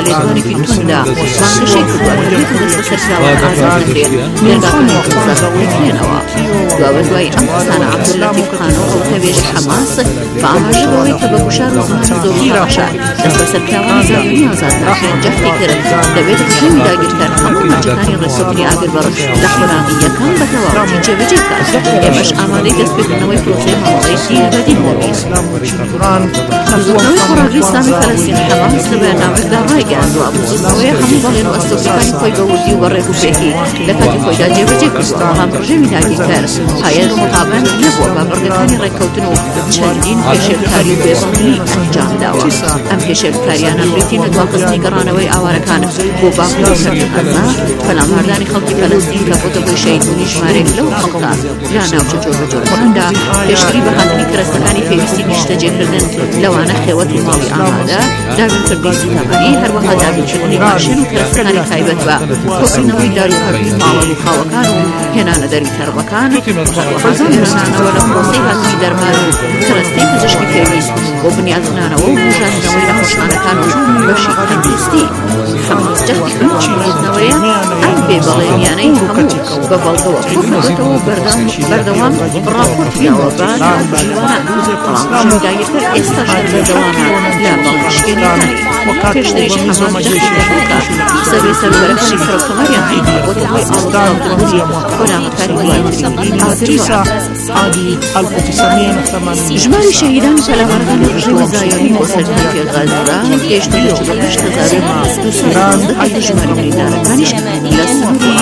لێدوانێکی توندا مانگەشەی کردووە کە دەستە سەرچاوان ئازاد نکرێت دەرگاکانی قەزا بکرێنەوە. دوای ئەم قسانە عەبدوڵەتیف خانۆ ئەوتەوێژی حەماس بە ئاماژەبەوەی کە بە گوشار و زمان زۆری ڕەشە دەستە سەرچاوانی زایۆنی ئازاد نکرێن جەفتی کرد دەبێت ڕژێمی داگیرکار هەموو مەرجەکانی ڕێککەوتنی ئاگربەڕ لە خۆرامی یەکەم بە تەواوی جێبەجێ بکات. ئێمەش ئامادەی دەستپێکردنەوەی پرۆسەی ماوەڵی سیربەدی دەبین. بزوتنەوەی خۆراگری ئیسلامی فەلەستین حەماس لە بەیاننامەکدا ڕایگەیاندووە بزوتنەوەی هەموو بەڵێن و ئەستۆکەکانی خۆی بە وردی و بەڕێک و پێکی لە کاتی خۆیدا جێبەجێ کردووە بەڵام ڕژێمی داگیرکار هایەر مقابل نەبووە بە بڕگەکانی ڕێککەوتن و چەندین پێشێلکاری بێبەڵی ئەنجامداوە. ئەم پێشێلکاریانە بریتین لە دواخستنی گەڕانەوەی ئاوارەکان بۆ باکوور و سەرکردنا پەلاماردانی خەڵکی فەلەستین کە بۆتە بۆی شەیدبوونی ژمارەیەک لەو خەڵکە لە ناوچە جۆربەجۆرەکاندا پێشتری بە هاتنی کرەستەکانی پێویستی نیشتەجێکردن لەوانە خێوەت و ماڵی ئامادە دابینکردنی زیندەمانی هەروەها دابینکردنی ماشین و کرەستەکانی تایبەت بە کۆکردنەوەی داروهەبی ماڵە و خاوەکان و هێنانە دەروی تەڕبەکان هەروەها هێنانەوە لە پرۆسەی هاتنی دەرمان و کرەستەی پزیشکی پێویست بۆ بنیازنانەوە و بژاردنەوەی نەخۆشخانەکان و بەشی تەندروستی. حەماس جەفتی کردنەوەیە ئەم بێبەڵێنیانەی هەموو بە بەڵگەوە بکردێتەوە بەردەوام ڕاپۆرتیەوە بە ناوجیوانان بەڵام ژێرداگیرکار ئێستاش بەردەوامە لە بەڵگەشتێنەکانی. پێشتریش حەماس جەفتی دەکات سەبێ سەربەرەکانی سەرۆکەمەریان هەیە بۆتە بۆی ئاڵۆزراوکردنی خۆراگەکاری دوایترینی ئازریوە. ژماری شەهیدان و پەلامارگانی ڕژێمی زایۆنی بۆ سەرکردنی غەزە گەیشتە لە 48,211 ژماری بریندارەکانیش لە سنووری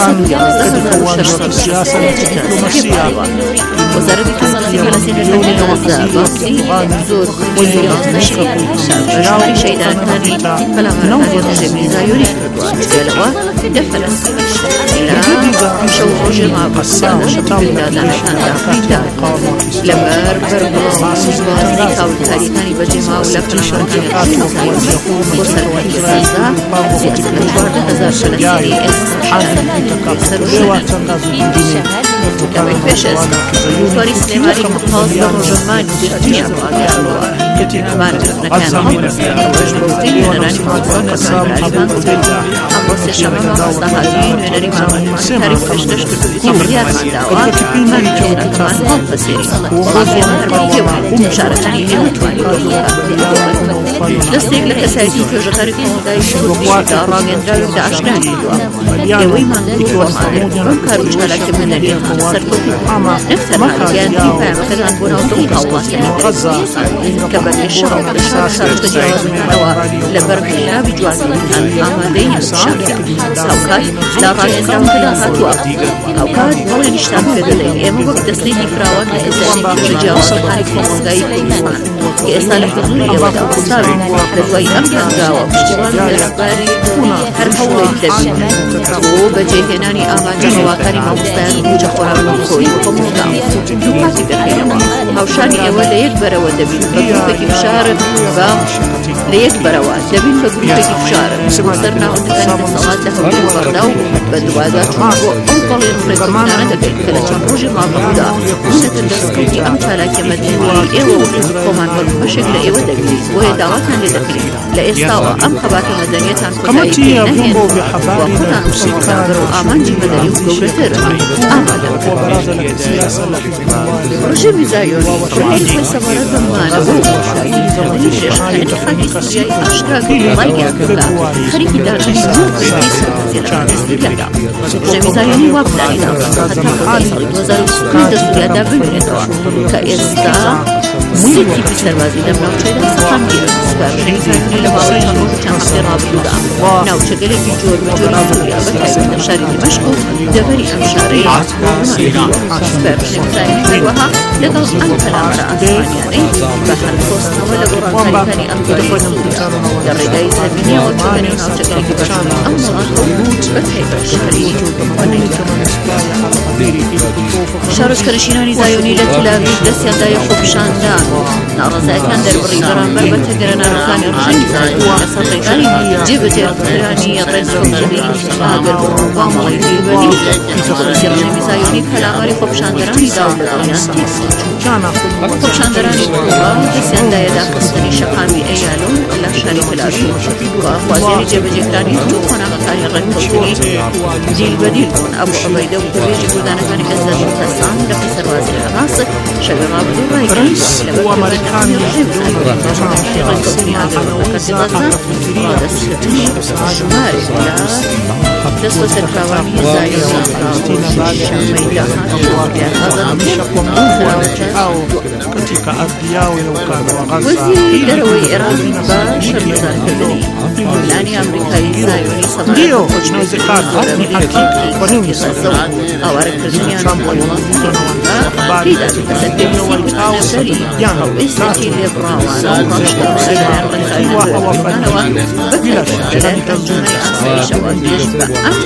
111,600 وەزارەتی خزمەتی فەلەستینەکانی غەزە باسی زۆر نەشری ژماری شەهیدانەکانی پەلامارگانی ڕژێمی زایۆنی کردووە جگەلەوە لە فەلەستینیش لە شەو ڕۆژێ مابەستا لە شەڕدادانەکاندا بریندار لەبەر بەرگەڵاوی بازی کاولکاریەکانی بەجێما و لە پەلامارگانی ڕژێمی زایۆنی بۆ سەرکردنی غەزە زیاتر لە 14,000 فەلەستینی ئێستا لەوەی پێش ئێستا سواری سلێمانی کە پاس لە ڕۆژەمانی گرتنیان ڕاگەیاندووە مانەکردنەکان هەڵبەستێنەوەش بەوتەی نوێنەرانی ماڵپەڕ کەسانراژمان بوو. ئەمڕۆ سێشەممە مامۆستا هاتووی نوێنەری مامۆستاکاری پێشکەشکردنی بڕیارمان داوە مانەکردنەکەمان هەڵبەسێنین بەڵام ئێمە هەربەی پێوانین شارەکانی ئێوە توانی دەستێک لە کەسایەتی توێژەکاری کۆمەلگای کوردیشدا ڕاگەیاندراوێک لە ئاشکرا کردووە. ئێوەی مانگووە مادر بەم کار و چالاکی مەدەنیەکان سەرکەوتووە نەک تەنها گەیاندنی پەیامەکەدان بۆ ناوچەی هاوڵاتیانی کە بەگەشەوە لە شارەکە جیاوازبوونەوە لە بەرخێناوی جوازەکان ئامادەی شاردا هاوکات لە ڕاگەیاندراوەکەدا هاتووە. هاوکات بەڵێ نیشتان پێ دەدەین ئێمە وەک دەستەی دیفراوان لە ئێزاری توێژە جیاوازەکانی کۆمەلگای کوردستان کە ئێستا لە حضوری ئێوەدا وەستاوین لە دوای ئەم هەنگاوە پشتیوان دەستباری هەر هەوڵێک دەبین بۆ بەجێهێنانی ئامانجە ڕەواکاری مامۆستایان بوجە خۆراک خۆی کۆمەلگا دووپاتی دەکەینەوە. هاوشانی ئێوە لە یەک بەرەوە دەبین بە گروپێکی فشارن بە لە یەک بەرەوە دەبین بە گروپێکی فشارن بۆ سەر ناوەندەکانی دەسەڵات لە هەولێر و بەغدا و بە دووادا چوون بۆ ئەو بەڵێن ڕێگەمانە دەبێت کە لە چەند ڕۆژی مابەقدا بوونەتە دەستکەوتی ئەم چالاکیە مەدەنیی ئێوە خۆمان وەک بەشێک لە ئێوە دەبین بۆیە داواتان لێ دەکرین لە ئێستاوە ئەم خەباتە مەدەنیەتان کۆتایی نەهێن وە خۆتان وشەڵداگر و ئامانجی مەدەنی و گەورەتر ئامادە ڕژێمی زایۆنی ڕێی سەبارەت بە مانە بۆ شاردنی شێشەکانی خەڵکی سوریایی ئاشکرا کردو ڕایگەیان کردە خەریکی داژنی زۆر گشتی سەرکردنەکان دەستگیرکرا. ڕژێمی زایۆنی وا بڵاویدا هەتا بۆ ساڵی 2020 دەستوریادا ببینێتەوە کە ئێستا سێتی سەربازی لەم ناوچەیدا سەقامگیرن. ڕژێمی زایۆنی لە ماوەی چەند ڕۆژ و چەند هەفتەی ڕابردوودا ناوچەگەلێکی جۆر و جۆری سووریا بەتایبەت لە شاری دمەشق و دەڤەری ئەم شارەیە ڕژێمی زایۆنی هەروەها لەگەڵ ئەم پەلامارە ئاسمانیانەی بە هەڵکۆستنەوە لە گۆڕانکاریەکانی ئەمریکای سووریا لە ڕێگای زەمینیەوە تۆمەنی ناوچەگەلێکی بەشداری ئەم وڵاتە بەتایبەت شاری شارۆچکە نشینانی زایۆنی لە تەل ئاڤیڤ دەستیاندایە خۆپیشاندن دان ناڕزایەکان دەربڕی بەرامبەر بە تەگەرانەکانی ڕژەمی زایۆنی لەسەر ڕێگانی جێبەجێکردنی ڕێزکەوتنی ئاگەر بڕوا مەڵی دیلبەری پۆلیسی ڕژەمی زایۆنی کەلاماری خۆپیشاندەرانی داوە لەگەڵیان خۆپیشاندەرانی کوبا دەستیاندایە داخستنی شەقامی ئەیالۆن لە شاری فلاشو خوازیێنی جێبەجێکرانی هەموو کۆناغەکانی ڕێککەوتنی دیلبەدیل بوون ئەبوو عوبەیدە و بەبێژی بودانەکانی ئەزاد و حەسان لە سەربازی حەماس شەوی ڕابردوو ڕایگەی لەبەر ڕێگەکانی ڕژێم زایۆنی ڕێککەوتنی ئاگەر بە کەرتی غەزە ڕادەستکردنی ژمارێک لە دەست بە سەرکراوانی زایۆنی شەمەی وەزیری دەرەوەی عێراقی بە شەرمەزارکردنی پلانی ئەمریکایی زایۆنی سەمارەتی غەزە و ئاوارەکردنیان بۆ وڵاتی پێدادا تێدا لەسەر پێویستی بودانەسەری هەڵوێستێکی لێبڕاوانە و ڕەشتەوە لەلایەن ڕێکخراوەکانەوە بەکارهێنان لەلایەن ئەنجومەنی ئاسایشەوە پێش بە ئەم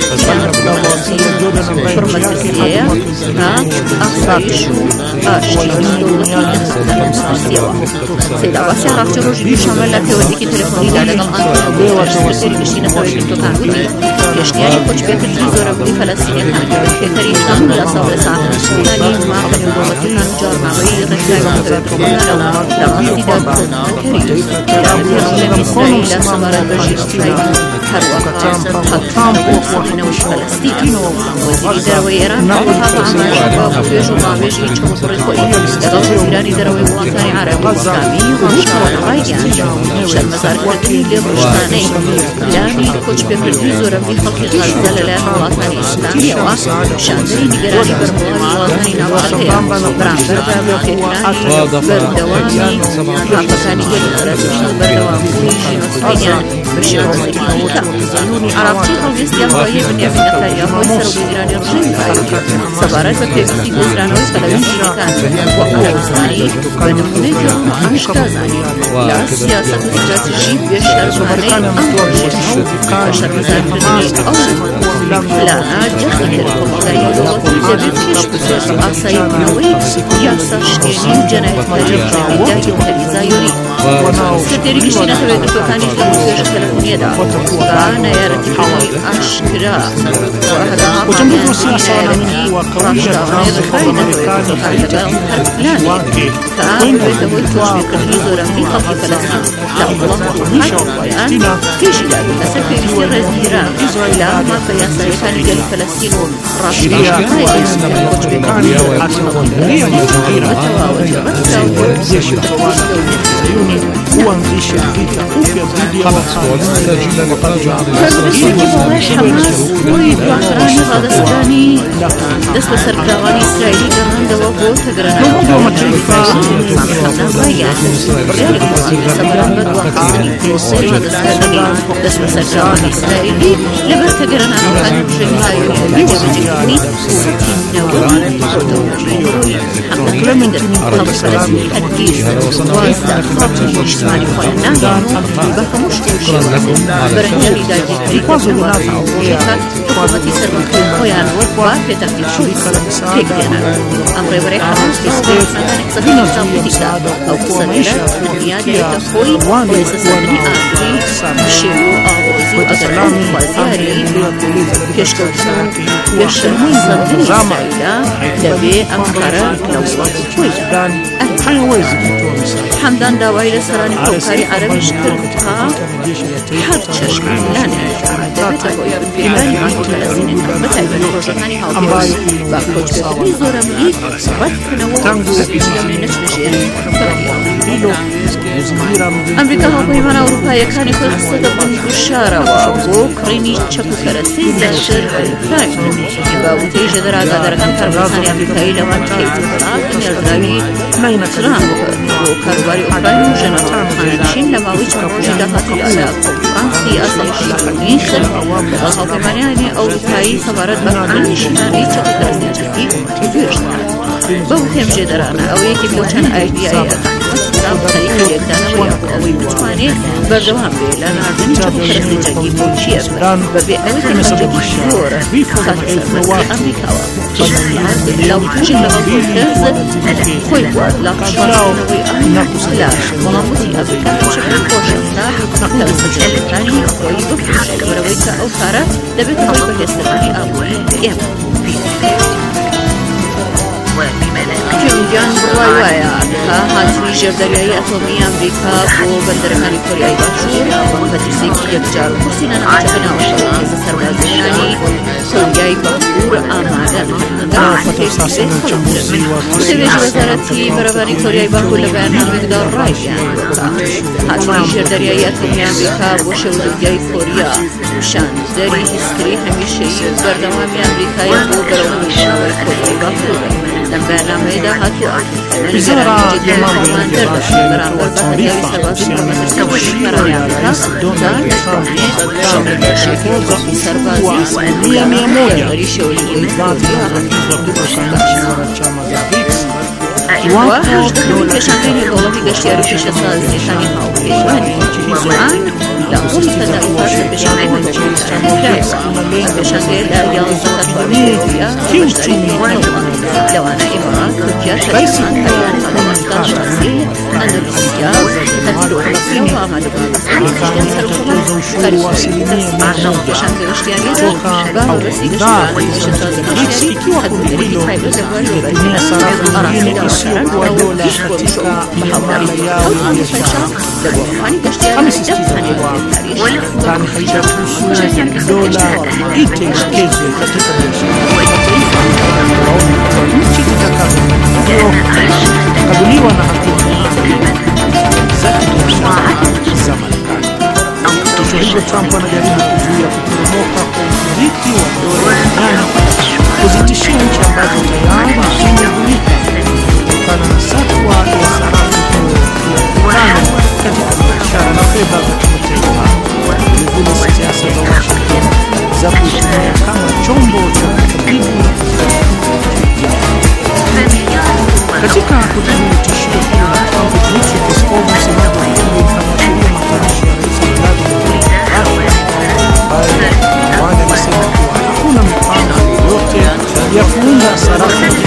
پڕمەترسیەیە ها ئاسایش و ئاشتیانی دەوڵەتی سێدا باسی عێراقچی ڕۆژی دووشەمە لە پێوەندێکی تەلەفۆنیدا لەگەڵ ئەنتۆنیۆ گشتی نەتەوەی بنتۆکان وتی گەشتیاری کۆچبێکردنی زۆرەبوونی فەلەستینیەکان پێکەری ئەم لە سەڵێسانی ماکە نێودەوڵەتیەکان و جارنامەی ڕێکخراوی نەتەوەیکردنەوە لە ڕاستی دادگەری ڕژێمی ئیسرائیل لە سەمارەت بەژی ئیسرائیل هەروەها سەرقەوتنەوەی سەردینەوەی فەلەستین وەزیری دەرەوەی ئێران هەروەها بە ئاماژەوە بە پێش و ڕاوێژی چەموپڕی خۆی لەگەڵ وەزیرانی دەرەوەی وڵاتانی عەرەبی و ئیسلامی ڕۆژنامە ڕایگەیاند شەرمەزارکردنی لێبوردانەی پلانی کۆچبێکردنی زۆرەبوونی خەڵکی غەزە لەلایەن وڵاتانی ئیسلامیەوە شاندەری نیگەرانی بەربڕاوی وڵاتانی ناوەڕەتەیە بەرامبەر بە بڵاوکێکرانی بەردەوامی راپەکانی گەلەرەبی بەردەوامبوونی ژینۆسیدیان بە شێوەیەکی دیکە عێراقچی هەڵوێستیان وایە بنیامین نەتانیاهو سەرۆکوەزیرانی ڕژێمی زایۆنی سەبارەت بە پێویستی گۆزرانەوەی فەلەوینجینەکان بۆ ئەوەستانی بە نمونەیەکی ڕوون و ئاشکرا زانین لە سیاسەت و استراتیژی بێشەرمانەی ئەم ڕژێمە و بە شەرمەزارکردنی ئەو پلانە جەختی تەلەکۆمەڵگایی دەوڵەتی دەبێت پێش بچێت بە ئاساییبوونەوەی یاسا شتێنی و جەنایەتکاری ڕژێمی داهێڵکەری زایۆنی سکرتێری گشتی نەتەوەی دەرکەوتانی لە توێژە تەلەفۆنیەدا بە نایارەتیکردنی ئاشکرا وهەدەماپامیان نایارەتی ڕاشداوانەی ڕێکخراوی نەتەوەی دەرکەوتان لەگەڵ هەر پلانێک کە بێتەوەی تۆژبێکردنی زۆرەبوونی خەڵکی فەلەستین لە وڵات و هەر خۆیان پێشی دادن لەسەر پێویستی ڕێزی ئیران لە مافە یاساییەکانی گەلی فەلەستین و ڕاشداوانەی کۆچبێکردنی حماس بۆی دواخرانی ڕادەستدانی دەست بە سەرکراوانی ئیسرائیلی گەڕاندەوە بۆ تەگەرانەوەی بڕیارێک وڵاتی سەبارەت بە دواخستنی پرۆسەی ڕادەستکردنی دەست بە سەرکراوانی ئیسرائیلی لەبەر تەگەرانەوەکانی ڕژێمی زایۆنی جێبەجێکردنی سەتی نەوەی ڕۆژبەڕۆی حەقەکەی دەرکەوتنی فەلەستینی هەرگیز وازدە خەڵکی نیشتمانی خۆیان ناگەن بە هەموو شتێک بەرەنگەری داگیرکاری ڕۆژێکە حکوومەتی سەربەخۆی خۆیان وا پێتەختی شووی پێکدێنن ئەم ڕێبەرەی حەماس پێسپێرسەکانی قسەکەی ساڵێتیدا ئەو قسە لێرە دنیا دێتە خۆی ڕێسەسەندنی ئاگری شێو و ئاڵۆزی و ئەگەران خوازیاری پێشکەوتن پێشەرمووی زەندنی ئیسرائیلە دەبێ ئەم کارە لە وڵاتی خۆیدا حەمدان داوای لە سەرانی کۆکاری عەرەبیش کرد تا هەر چەشک لانێک دەبێتە بۆی پێدانی فەلەستینیەکان بەتایبەت ڕۆژەکانی هاوپێوی با کۆچبێکردنی زۆرەمەلی ڕەتکردنەوە و پێشبینی نەچنەژێر ئەمریکا هاوپەیمانە ئەوروپایەکانی خۆی خستەکە بوون گوشارەوە بۆ کڕینی چەک و کەرەستەی زیاتر بە ئوکراین باوتەی ژێدەراگادەرەکان کارگەزانی ئەمریکایی لەوان کەیت بڵات نێردراوی ترامپ بۆ کاروباری ئوکراین و ژەنەرۆڵەکانی چین لە ماوەی چەند ڕۆژی داهاتوودا لە کۆنفرانسی ئاسایشی خلیج لەگەڵ هاوپەیمانیانی ئەوروپایی سەبارەت بە ئانیشتمانی چەک و کەرەستەی جەختی توێژدا بەو هێمژێدەرانە ئەوەیەکی بۆ چەند ئایدیایەکان خليك يقدر ويقوي بتواني بردوام بيلا نازني تفكر تجي بوشير ببيع أوي تجي بشور خاصة أمريكا لو تجي لغاية الكرز خوي لا تشوف نوي أحلاش مغامرتي أبيكا تشوف الكوشة كرز الثاني خوي بفرش برويتا أو خارة دبيت خوي بهستماني أبوي يم جان برواية هاتوی جردریای اتمی امریکا و بندرخانی کوریای باشور و ترسیکی یکجار کورسینا نمچه بناوشت از سربازیانی کوریای باشور آمادن سویج وزارتی برابری کوریای باشور لبرنامه مقدار رایان هاتوی جردریای اتمی امریکا و شورویای کوریا شاندری هستری همیشه بردوامی امریکای و برابری کوریای باشور لم برنامه ده هاتوا وزارة يمامو برابر بحث سربازي برمترسي برای آمریکا شامل شکوزا سربازی mia moja واحد كشانين والله كشياري في شخص ثاني هاو والآن لا أقول كذا يفرق بشانين كشانين لا ينزل فرمية كيوتشي لو أنا إمارات تركيا شخصان كيان أفغانستان شخصي أندونيسيا تدلو روسيا وعمل عشان كشانين اشتياني ده روسي كشانين اشتياني هدولي فايلو زبوالي kwa dola katika miamala yao ya biashara. Kama haijaruhusu dola itengekezwe katika biashara nchi zitakazokabiliwa na hatua za kibiashara za Marekani. Kwa hivyo Trump anajaribu kuzuia kuporomoka kwa umiliki wa dola duniani, kuzitishia nchi ambazo tayari zimegulika kutokana na satwa ya sarafu hiyo ya tano katika biashara na fedha za kimataifa. Vilevile siasa za Washington za kuitumia kama chombo cha kukabidhi na katika kujibu tishio hilo la Trump, Dmitry Peskov, msemaji wa ikulu, ameashiria matamshi ya Rais Vladimir ambaye awali alisema kuwa hakuna mipango yoyote ya kuunda sarafu ya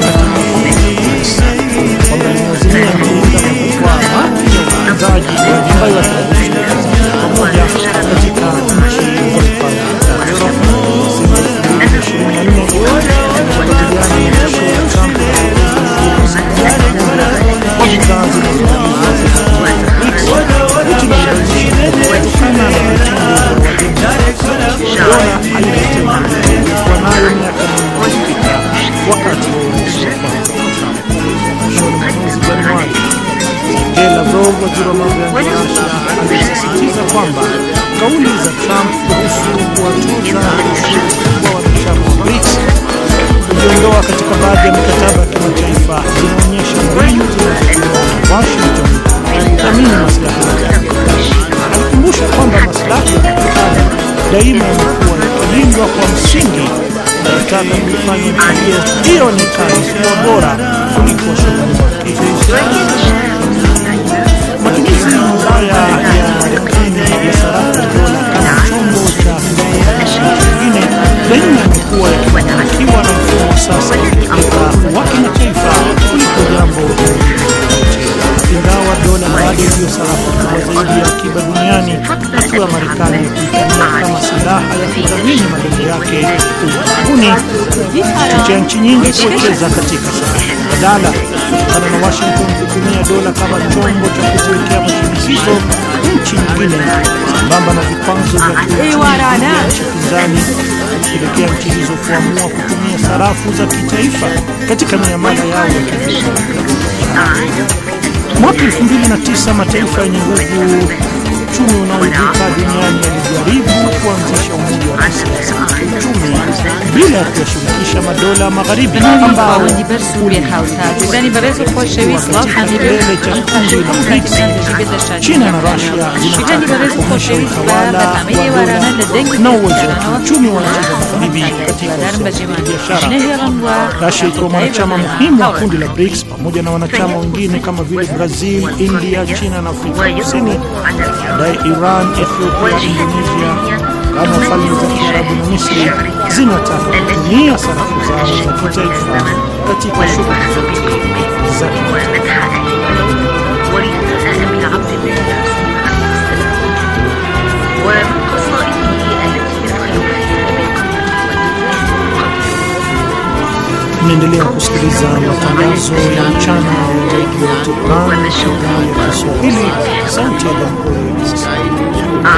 kwamba limeazimia kuunda majukwaa mapya ya uwekezaji ambayo yataruhusu pamoja katika nchi za kufanya kazi. Lavrov, waziri wa mambo ya nje wa Russia, alisisitiza kwamba kauli za Trump kuhusu kuwatoza kwa wanachama wa BRICS kujiondoa katika baadhi ya mikataba ya kimataifa zinaonyesha mbinu zinazotumiwa na Washington kudhamini maslahi yake. Alikumbusha kwamba maslahi ya Marekani daima yamekuwa yakilindwa kwa msingi unayotaka kuifanya nchi hiyo ionekane kuwa bora kuliko shughuli zake. Matumizi mabaya ya Marekani ya sarafu ya dola kama chombo cha kibiashara kingine daima yamekuwa yakifanikiwa na mfumo sasa wa kimataifa kuliko jambo ingawa dola bado ndiyo sarafu kubwa zaidi ya akiba duniani. Hatua ya Marekani kuitumia kama silaha ya kudhamini malengo yake ulimwenguni kuchochea nchi nyingi kuwekeza katika sarafu badala kutokana na Washington kutumia dola kama chombo cha kuziwekea mashinikizo nchi nyingine sambamba na vikwazo vya nchi pinzani kupelekea nchi hizo kuamua kutumia sarafu za kitaifa katika miamala yao ya kibiashara. Mwaka 2009 mataifa yenye nguvu uchumi unaoibuka duniani yalijaribu kuanzisha umoja wa kiuchumi bila kushirikisha madola magharibi ambao China na Russia zinataka kuonyesha utawala na uwezo wa kiuchumi wa nchi katika biashara. Russia iko mwanachama muhimu wa kundi la BRICS pamoja na wanachama wengine kama vile Brazil, India, China na Afrika Kusini. Baadaye Iran, Ethiopia, Indonesia, kama falme za Kiarabu na Misri zinataka kutumia sarafu zao za kitaifa katika shughuli za kimataifa. Mnaendelea kusikiliza matangazo ya mchana ya Radio Tehran, idhaa ya Kiswahili, sauti ya Jamhuri ya Kiislamu.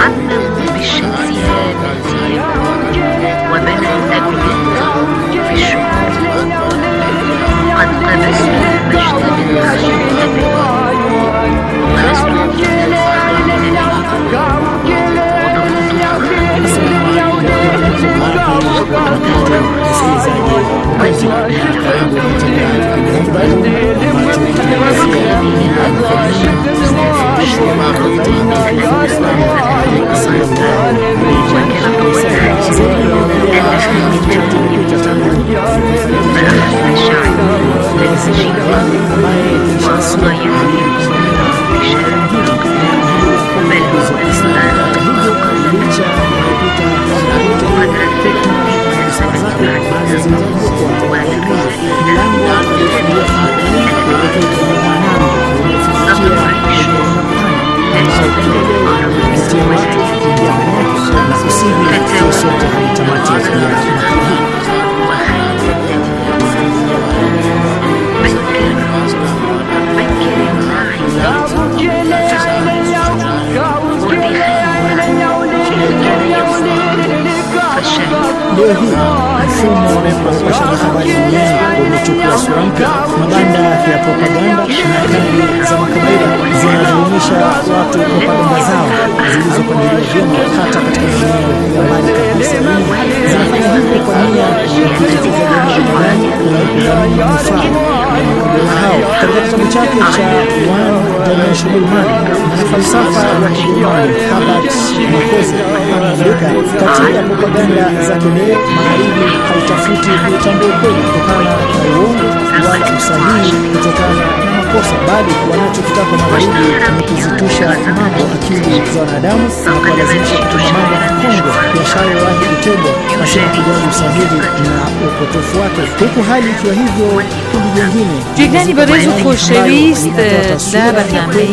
Leo hii mfumo wa kupasha habari duniani umechukua sura mpya. Mabanda ya propaganda na kambi za makabila zinadhulumisha watu propaganda zao zilizopangiliwa vyema hata katika maeneo ya mbali kabisa. Zinafanya hivi kwa nia ya kutetea jamii na manufaa ya makabila hao. Katika kitabu chake cha One Dimensional Man, mwanafalsafa wa Kijerumani Herbert Marcuse anaandika, katika propaganda za leo magharibi haitafuti kutambua ukweli kutokana na uongo wala usahihi kutokana na makosa, bali wanachokitaka magharibi ni kuzitusha mambo akili za wanadamu na kuwalazimisha kutuma mambo kongwe biashara wake kutendwa pasina kujali usahihi na upotofu wake. Huku hali ikiwa hivyo, kundi jingine جیگانی برای خوشویست در برنامه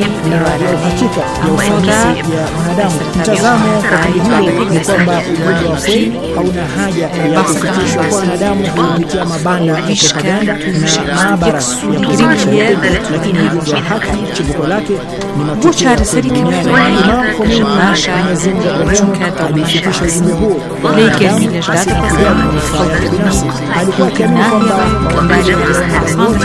hakika ya ufanisi ya wanadamu. Mtazamo kwa kundi hilo ni kwamba umoja wa kweli hauna haja ya kufikishwa kwa wanadamu kupitia mabanda ya propaganda na maabara ya kuzalisha, lakini umoja wa haki chimbuko lake ni matukio ya Imam Khomeini amezinga rehemu alifikisha ujumbe huo. Lekin hasi kupigana manufaa ya binafsi, alikuwa akiamini kwamba mabadiliko ya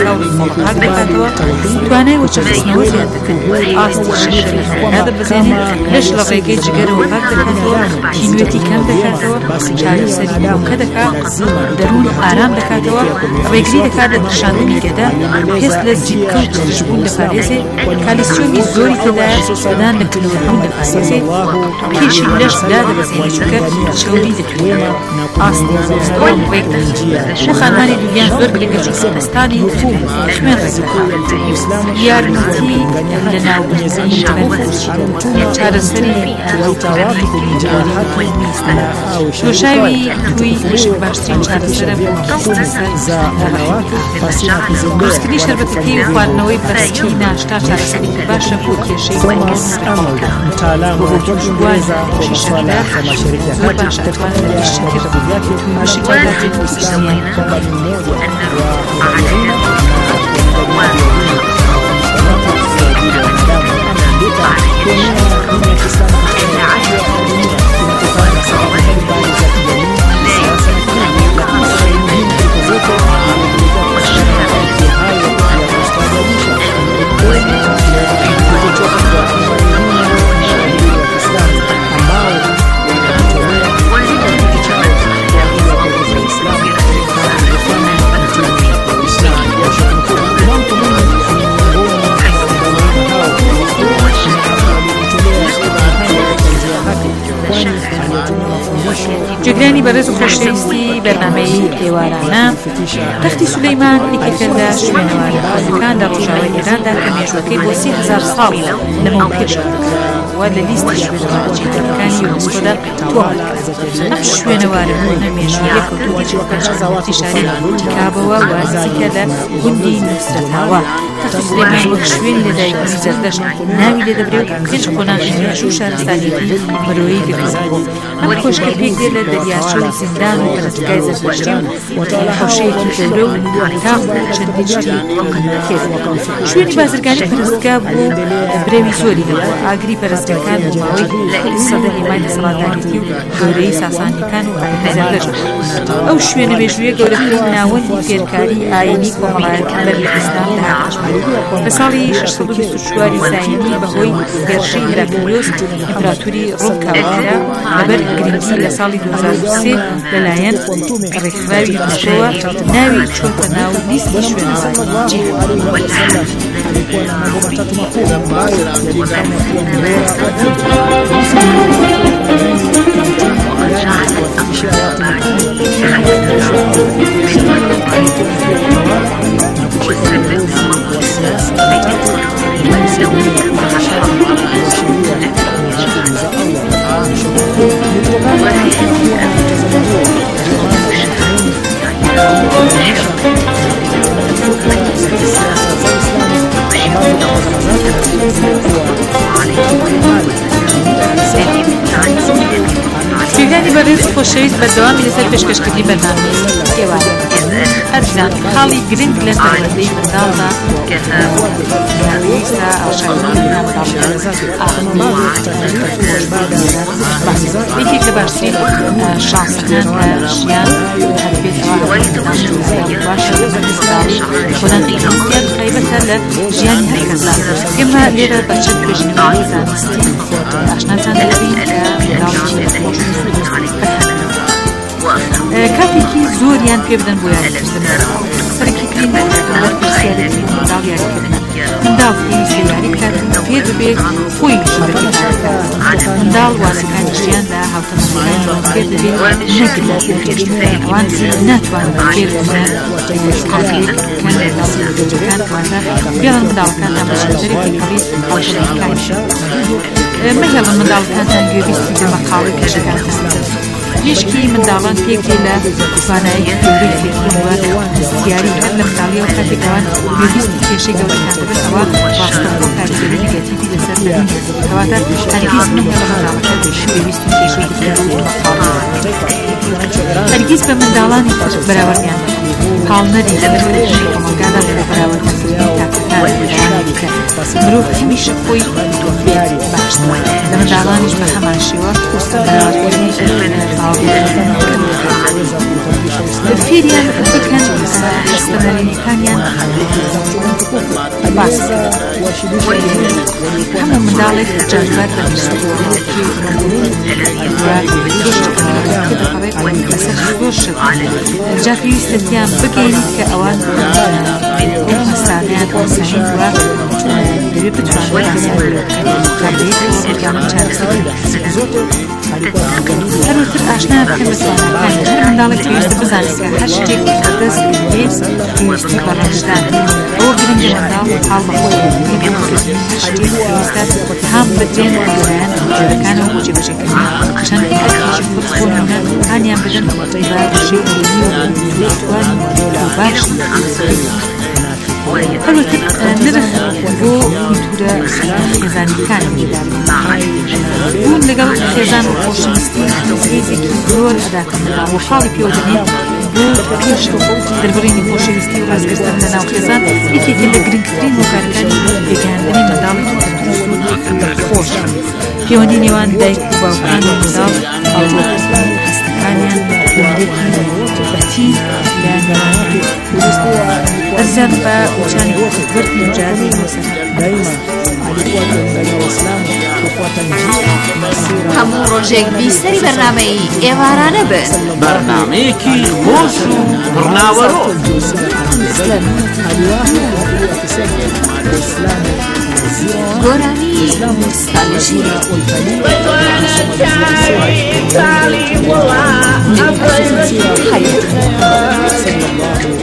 توانای و چخصنەوە زیاد دەکەن ئاستی شەشەی هەرە بزێنێت لەش لە ڕێگەی جگەرەوە پاک دەکاتەوە، کینوێتی کەم دەکاتەوە، چارەسەری بۆکە دەکات، دەروون ئارام دەکاتەوە، ڕێگری دەکات لە درشاندنی گەدا، پێست لە جیبکە و دژبوون دەپارێزێ، کالیسیۆمی زۆری تێدایە، دەدان لە کلۆربوون دەپارێزێ، پێشی لەش دادەبەزێنێت چکە چەوری دەتوێنێت. ئاستی زۆر ڕێک دەخات. خانمانی دنیا زۆر گرنگەی کوردستانی خوێن یارمەتی لە ناوبردنی چارەسەری دۆژاوی توی مشک باشترین چارەسەرە دروستکردنی شەربەتەکەی و خواردنەوەی بەرزکی ناشتا چارەسەری باشە بۆ کێشەی شیشەدار زۆر باشە ئەتوانێت شکرد مشکێداتی پرسیان جێگرانی بەڕێز و خۆشەویستی بەرنامەی ئێوارانە تەختی سولەیمان یەکێکە لە شوێنەوارە خۆیەکان لە ڕۆژاوای ئێراندا کە مێژوەکەی بۆ 30,000 ساڵ لەمەوە پێشکەوتووە لە لیستی شوێنەوارە جێگرەکانی یونسکۆدا تۆمەت کرد. ئەم شوێنەوارە بوونە مێژوویە کەوتووی پێشکەوتی شاری کابەوە وازیکە لە گوندی نووسرەتاوە. تەختی سولەیمان وەک شوێنی لەدایکبوونی زەردەشت ناوی لێ دەبرێت و پێش قۆناغێنەیەش و شارستانیەتی مرۆیی گەگەزبوو. ئەم کۆشکە پێک دێت لە دەریاچەی زیندان و پەرستگای زەردەشتی و حەوشەیەکی گەورە و تاق و چەندین شتی تێدەبێت. شوێنی بازرگانی پەرستگا بوو برێوی زۆری هەبووە. ئاگری پەرستگاکان بۆ ماوەی سەدە هێمای دەسەڵاتدارێتی و گەورەی ساسانیەکان و ئاینی زەردەشت. ئەو شوێنە مێژوویە گەورەترین ناوەندی فێرکاری ئاینی کۆمەڵایەتی بەر لە ئیسلامدا هاتووە. لە ساڵی 624 زاینی بەهۆی گەرشەی هێراکلیۆس ئیمپراتوری ڕۆم کاوەکرا لەبەر گرنگی لە ساڵی 2003 لەلایەن ڕێکخراوی یونسکۆوە ناوی چۆتە ناو لیستی شوێنەواری جیهانی. شوێنانی بەڕێز و خۆشەویست بەردەوامی لەسەر پێشکەشکردنی بەرنامەی ئێوارە. ئەرزان خاڵی گرنگ لە پەروەردەی منداڵدا ویستا ئاشکردنی یەکێک لە باشترین شانسەکان لە ژیان هەبێتەوە باشە خۆناغی ئینسیان تایبەتە لە ژیانی هەر کەسدا. ئێمە لێرە بە چەند پێشنیاری زانستی ئاشناتان دەکەین کە منداڵێکی خۆش کاتێکی زۆریان پێ بدەن بۆ یاریکردن. سەرەکیترین پرسیارەتی منداڵ یاریکردنە. منداڵ پێویستە یاری بکات و پێ دەبێت خۆی ژوورەکەی بکات. منداڵ وازەکانی ژیاندا هاوتەمەنەکان پێ دەبێت نەک لە پێشتر ئەوان ناتوانن پێ بدەن کاتێککەن ناسیەکان کەواتە گەڵن منداڵەکاندا بەشەرێکی قەڵی هاوتەمەنەکانیشن. مەگەڵن منداڵەکانتان گوێبیستی بە مەقاڵی کێشەکانتان. هێشکی منداڵان پێکێ لە توانایی گەورەی فێربوون و دەستیاری هەر لە منداڵیەوە کاتێکەوان گوێبیستی کێشەی گەورەکان دەبن ئەوە ڕاستەوخۆ کاریگەری نگاتیڤی لەسەر بوون. کەواتە هەرگیز نەبوو لە منداڵەکان گوێبیستی کێشەی هەرگیز بە منداڵانی تر بەراوردیان پاڵنەری لە بەرگەشەی کۆمەلگادا لە بەراوردکردنی تاکەکان لەلایەنی کە مرۆڤ هەمیشە خۆی بێت باشتر. لە منداڵانیش بە هەمان شێوە بەراوردکردنی فێریان بکەن هەستەمەرینەکانیان باس هەموو منداڵێک جانبار بە لەسەر زۆر شت جا پێویستە تیان بگەین کە ئەوان هەستانیان ئۆسەین وە دەبێت بتوانن هەروەتر ئاشنا بکەن بە توانەکانی هەر منداڵێک پێویستە بزانێت کە هەر شتێک بەدەست دێت پێویستی بەڕێژدان. ئەوە گرنگی منداڵ حاڵ بەخۆی بێکردنی هەر شتێک پێویستە هەم بدرێن لەلایەن جۆرەکانەوە بۆ جێبەجێکردنی چەند کاتێکی خۆش بۆ نمونە هانیان بدەن بە شێوەیەکی و توانی باش. هەروەتر نرخ بۆ کولتورە خێزانیەکان بوون لەگەڵ خێزان و خۆشەویستی هێزێکی زۆر ئەداکەن و خاڵی پێوەدەنێت بۆ پێشەوە دەربڕینی خۆشەویستی و ڕازگرتن لە ناو خێزان یەکێکە لە گرنگترین هۆکارەکانی پێگەیاندنی منداڵێکی خۆش. پەیوەندی نێوان دایک و باوکان و منداڵ هەستەکانیان پەیوەندێکی بەتی یان ئەرزان بە وچانی خۆشبەرتی مجازی هەموو ڕۆژێک بیستەری بەرنامەی ئێوارانە بن. بەرنامەیەکی خۆش و پڕناوەڕۆ. گۆرانی ستالژی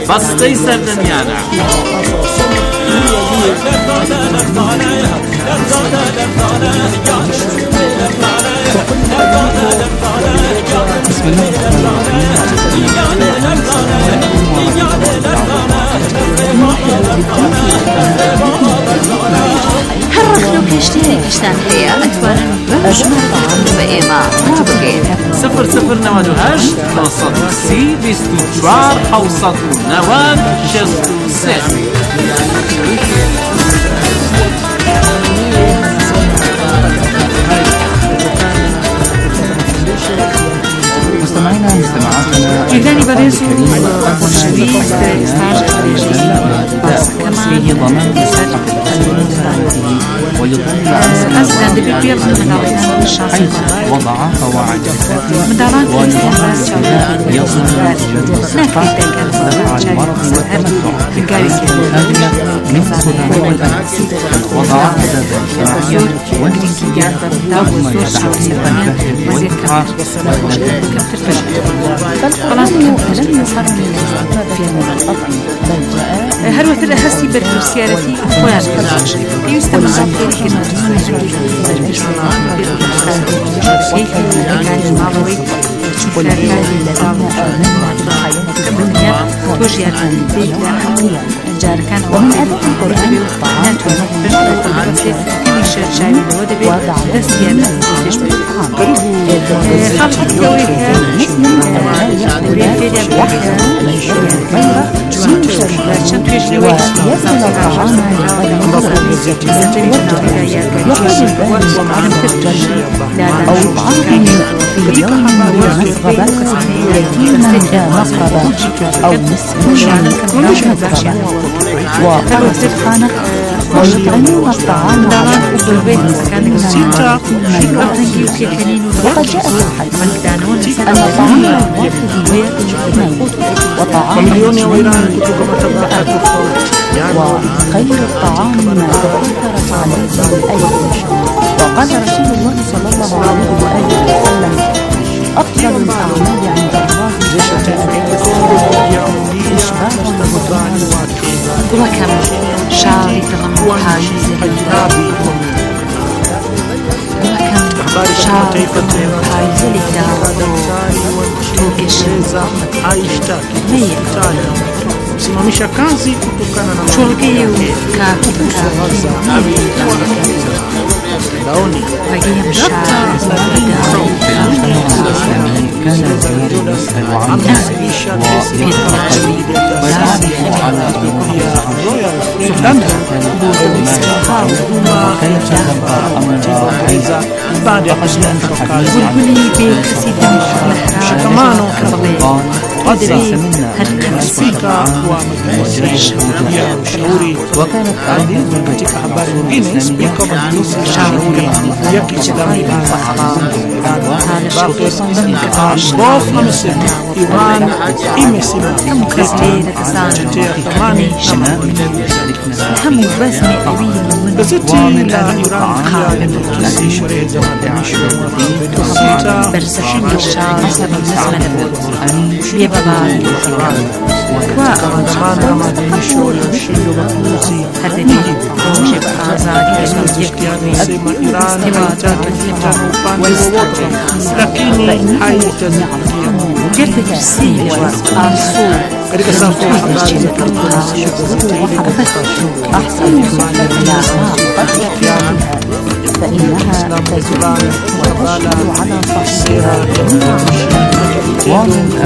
بەستەی سەردەمیانە بسم الله هەر ڕخنە و کەشتێنێکیشتان هەیە ئەتوانن بەژمارەتان بە ئێمە ڕابگەین 0098 930 24 790 63 مستمعينا مستمعاتنا جيراني بريزو والشبيب إستاج خارجي فيه ضمان سرقة ويضل أزدان دبي بيض من دارنا الشخص حيث وضع قواعد من داران كريستيان يصل ناكري تلك دفع المرض والتمتع هذه من سلالة الأنس وضع أدب الشرعي والانسجام ثم يتحقق والإتعاف هل وتر هسي بالروسيارتي خوان يستمع ذلك جاركان ومن أدب القرآن ناتوان بجرد كميشة شاوي ودبي دستيانا خلقت كويها بيفيدا بيها چند توش نوی أو طعام في يوم مسغبة يتيما ذا مسغبة أو مسكينا مسغبة وقال سبحانه ويطعمون الطعام على حبه مسكينا وقد جاء في الحديث أن طعام الواحد اثنين وطعام وخير الطعام ما تكثرت عليه الأيدي وقال رسول الله صلى الله عليه وآله وسلم أفضل الأعمال عند الله وكم شعر تغم حاجز وكم شعر تغم حاجز kusimamisha kazi kutokana na daoni baada ya kusimamisha kazi mshikamano husika wa majlisi ya ushauri katika habari nyingine. Spika wa majlisi ya ushauri ya Kiislamu Bof amesema Iran imesimama kutetea thamani gazeti la Iran limeakisi sherehe za maadhimisho ya mwaka 26 maandamano ya maadhimisho ya ushindi wa mapinduzi amesema Iran haitaki vita na upande wowote, lakini haitazipatia katika safu ya habari za kidiplomasia. أحسن صحبة الأعماق قد فإنها تدل على صحيح ومن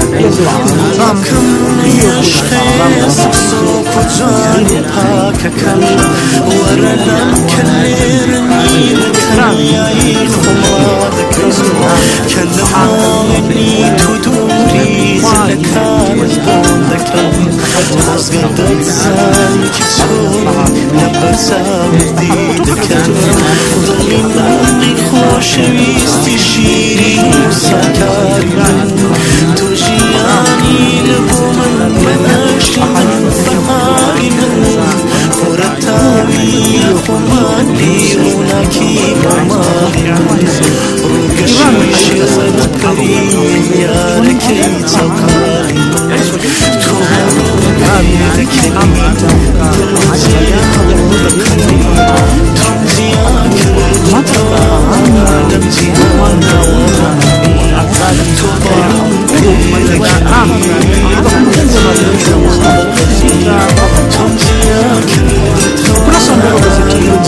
Ukurasa wa mbele wa gazeti hili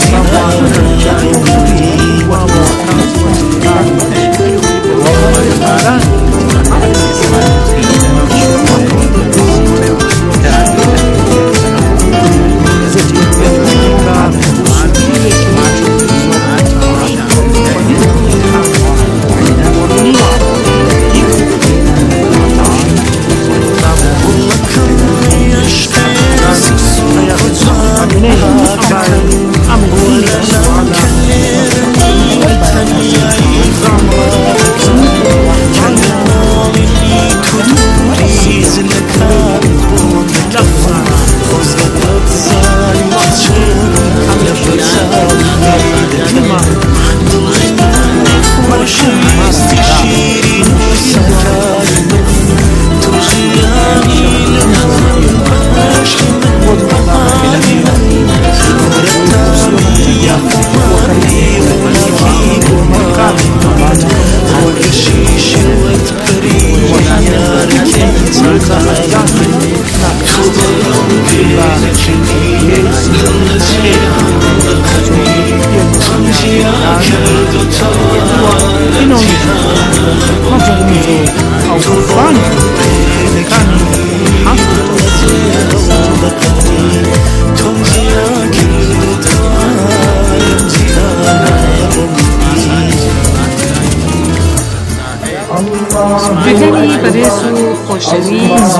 جگەی بەڕێز و خۆشەویست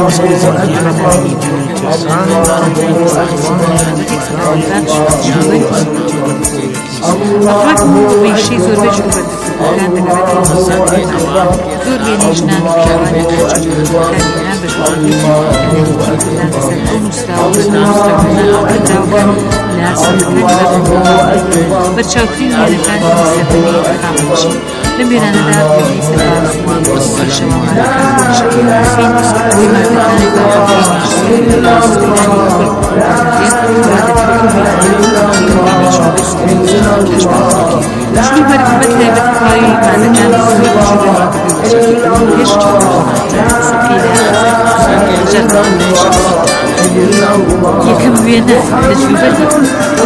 ڕێشەی زۆربەی جوڵبەتەکان دەگەڕێتەوە زۆر وێنەی ژنان و پیاوانی کاریان بەژوڵبەتەکان بەسەر ئەو نووسراوە نووسراوەکان لە سەرەکانی بەرچاوترین وێنەکانی سەردەمی خامەشی لەم وێنانەدا وێنەی سەربازی شەوامانەکان شەکیلافین وی مادەکانی شوی بەرەبەت لایبەتەکانی مادەکان یەکەم وێنە لە جوبەری ئەو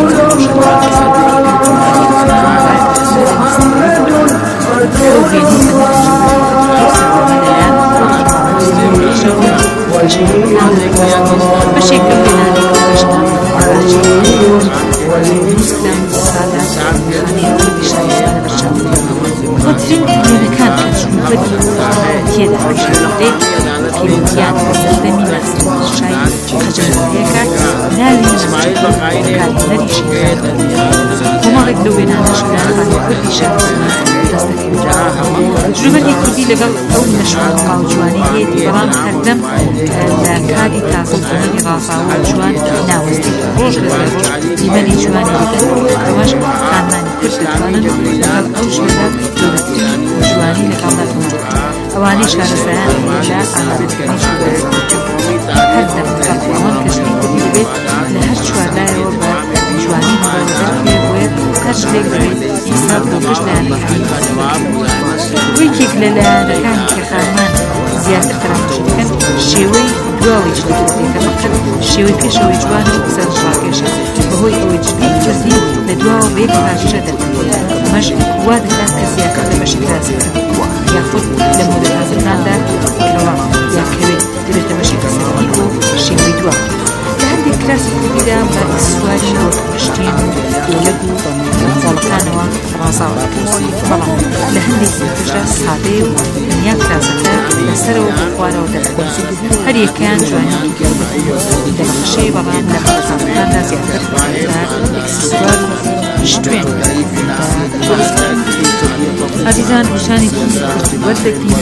بەشێک لە وێنانی گەشتان خۆترین وێنەکان کە جوبەری تێدا ڕێژێت پیرۆتیان سەردەمی مەسرشایی خەجەرەکە ناوی کاریگەریشی کۆمەڵێک لە وێنانەشدا خانی کوردی شارستان دەستەکەوت جوبەری کوردی لەگەڵ ئەو نەشوان قاو جوانی هەیەی بەڵام هەردەم لە کاری تازەبوونی ڕاستاوە جوان ناوەستێت ڕۆژ لە ڕۆژ دیمەنی جوانی ئەوەش خانمانی کورد دەتوانن لەگەڵ ئەو شێدا گەورەترین جوانی لەگەڵدا تۆمەت ئەوانەی شارەزایان لە ئامادەکردنی هەردەم بەڵام کەشتی کوردی دەبێت لە هەر چواردایەوە بە جوانی مەبارەدەرکرێت هەر شتێک دەبێت حیساب دڵگەشت وەیەکێک لە لایەنەکانی کە خانمان زیاتر تەرەقی دەکەن شێوەی دواوەی جلوکردێکە بەقەت شێوەی پێشەوەی جوانە و سەرنجڕاکێشە بەهۆی ئەوەی جلوی کردی لە دواوە بە یەک پاشە دەکەن ئەمەش وا دەکات کە زیاتر لە بەشی تازەکە یاخود لە مۆدە تازەکاندا کەوا یاکەوێت دەبێتە بەشی کەسەکەی بۆ شێوەی دوا لە هەندێک کلاسی کوردیدا بە سواری و پشتین و ئێلەگ و فۆڵەکانەوە ڕازاوە بەڵام لە هەندێک ترشدا سادەی و دنیا کلاسەکە لەسەرەوە بۆ خوارەوە دەبێت هەر یەکیان جوانی دەبخشەی بەڵام لە بەڵەسانەکاندا زیاتر ئەکسسوار شتوێن عزیزان نیشانێکی وەردەگرین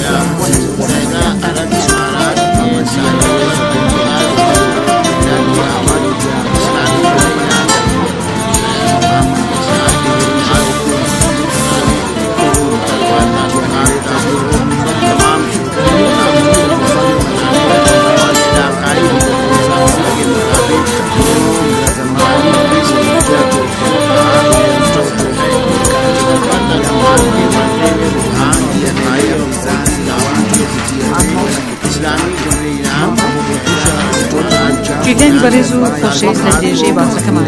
جیرانی بەڕێز و خۆشەویست لە درێژەی بازەکەمان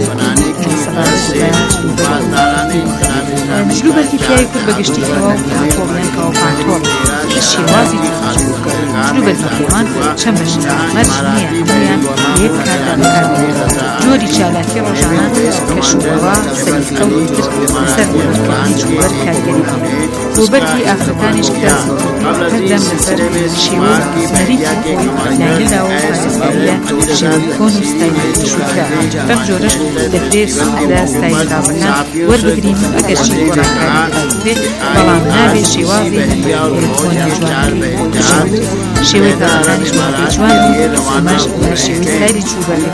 مژلوبەرکی پیاوی کورد بەگشتی کەوا و پانتۆڵیانکەوە پانتۆڵ کە شێوازی مژلوبەرکی پیاوان چەند بەشن مەرج نییە هەمویان یەک کاردا بەکاربێنێت جۆری چالاکی ڕۆژانە کە شوورەوە سەریفکە و دیتر لەسەر بۆرکردنی جوبەر کارگەری هەڵێت بۆبەرکی ئافرەکانیش کە هەردەم لەسەر شێوە زمەریکی خۆی لاگردا و پارێزگاریە شێوەی کۆن و ستایلی شوورکە بەم جۆرەش دەکرێت سوودە ستایلی تازەکان وەربگرین و ئەگەر شی گۆڕانکاری بێت بەڵام نابێت شێوازی کۆنی جوانی شێوەی تازەکانیش ماڵی جوان ئەمەش لە شێوەی ستایلی چوبەرەکانەوە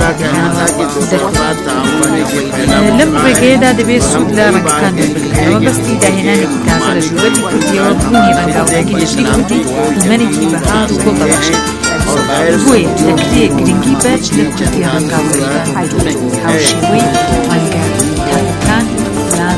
دەرکەوێت لەم ڕێگەیەدا دەبێت سوود لە ڕەنگەکان دەربکرێتەوە بەستی داهێنانێکی تازە لە ژووربەری کوردیەوە بوونی ڕەنگاوڕێگی لەژنی کوردی هەمەرێکی بەها و گۆڵ دەبەخشێت بۆیە دەکرێت گرنگی بەرج لە کوردی ڕەنگاوڕێگەکان هاوشێوەی ڕەنگە تاکەکان زان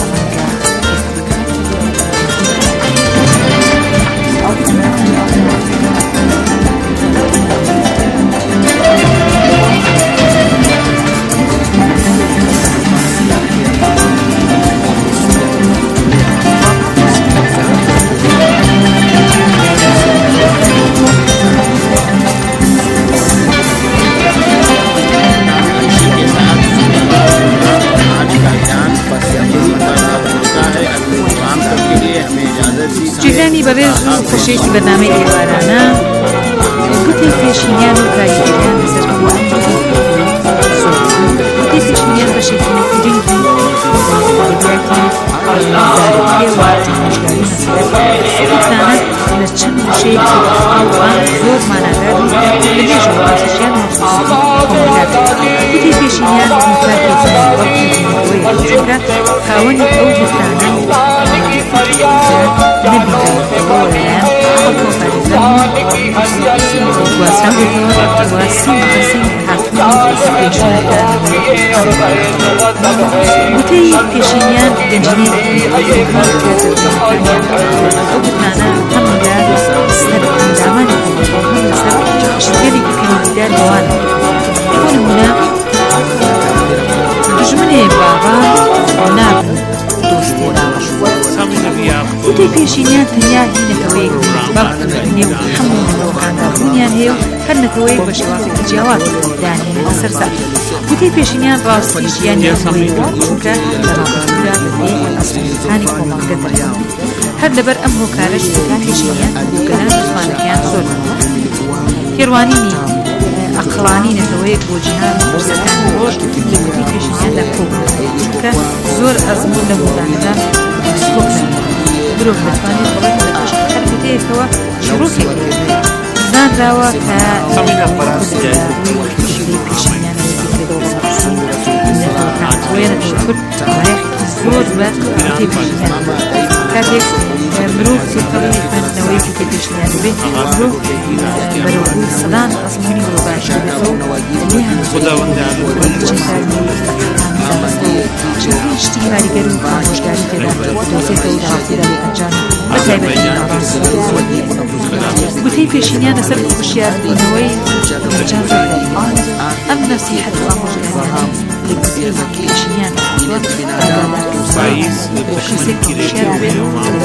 جیرانی بەڕێز و خۆشەویستی بەرنامەی ئێوارانە گوتەی پێشینیان و کاریگەریان لەسەر گوتەی پێشینیان بەشێکی گرنگی زارەکیەوە لە چەند وشەیەکی زۆر ماناگار و لەبێژەوە باسییان گوتەی پێشینیان چونکە خاوەنی ئەو گوتانە گوتەی پێشینیان گەنجینەی ئەو گوتانە هەموودا سەر ئەنجامانی لەسەر شتێکی پەیوەندیدار بەوانە بۆ نمونە دژمنێ باڕا نابن دۆستی لاوەش گوتەی پێشینیان تەنیا هینەکەوەیەک باڵکردنێ و هەموو مرۆڤەکاندا بوونیان هەیە و هەر نەکەوەیەک بە شێوازێکی جیاواز دانهێنێتە سەرزاد گوتەی پێشینیان ڕاستی ژیان یاسەوەیەوە چونکە لە ڕاپەرسیدا دەبێت ئەسڵەکانی کۆمەڵگە دەرێت هەر لەبەر ئەم هۆکارەش گوتەی پێشینیان گەلان زمانەکەیان زۆر تێڕوانینی ئەقڵانی نەتەوەیەک بۆ جیهان و قورسەکانی ڕۆژ لە گوتەی پێشینیاندا کۆبوو چونکە زۆر ئەزموون لە وڵدانەدا مرۆڤ دەتوانێت بڵێت لە پشت هەر گوتەیەکەوە شڕۆکێک زانراوە کە زۆر بە گوتەی پێشینیان کاتێک مرۆڤ سێقەڵی خوێندنەوەی گوتەی پێشینیان دەبێت مرۆڤ بەرەوبووی سەدان ئەزموونی وڵباش دەبێتەوە لێ شتی کاریگەر و ئامۆژگاری تێدا دۆزێتەوە ڕاستیدا لێ ئەنجام بەتایبەتی گوتەی پێشینیان لەسەر هوشیاربوونەوەی ئەنجام دەدەن ئەم نەسیحەت و ئامۆژگاریانە لە گوتەی پێشینیان کەسێک هوشیار بێت